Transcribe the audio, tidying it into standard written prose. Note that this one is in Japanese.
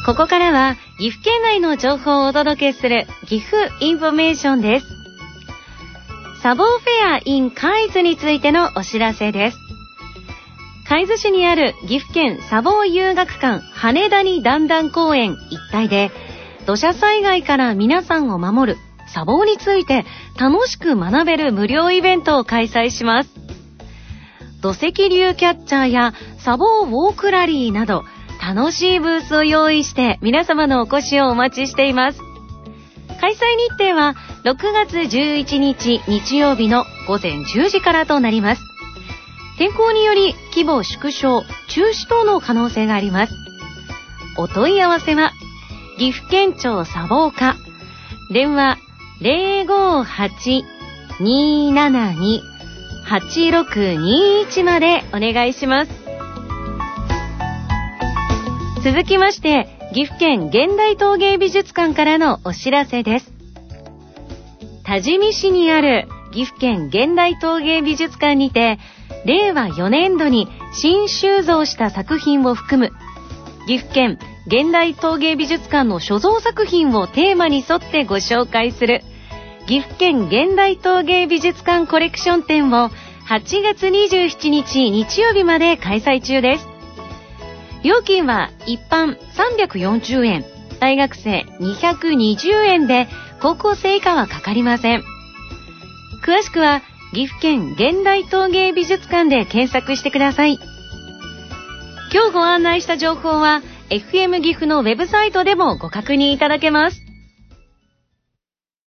ここからは岐阜県内の情報をお届けする岐阜インフォメーションです。砂防フェア in 海津についてのお知らせです。海津市にある岐阜県砂防遊学館羽谷段々公園一帯で、土砂災害から皆さんを守る砂防について楽しく学べる無料イベントを開催します。土石流キャッチャーや砂防ウォークラリーなど楽しいブースを用意して皆様のお越しをお待ちしています。開催日程は6月11日日曜日の午前10時からとなります。天候により規模縮小、中止等の可能性があります。お問い合わせは岐阜県庁砂防課、電話 058-272-8621 までお願いします。続きまして岐阜県現代陶芸美術館からのお知らせです。多治見市にある岐阜県現代陶芸美術館にて、令和4年度に新収蔵した作品を含む岐阜県現代陶芸美術館の所蔵作品をテーマに沿ってご紹介する岐阜県現代陶芸美術館コレクション展を8月27日日曜日まで開催中です。料金は一般340円、大学生220円で高校生以下はかかりません。詳しくは岐阜県現代陶芸美術館で検索してください。今日ご案内した情報は FM 岐阜のウェブサイトでもご確認いただけます。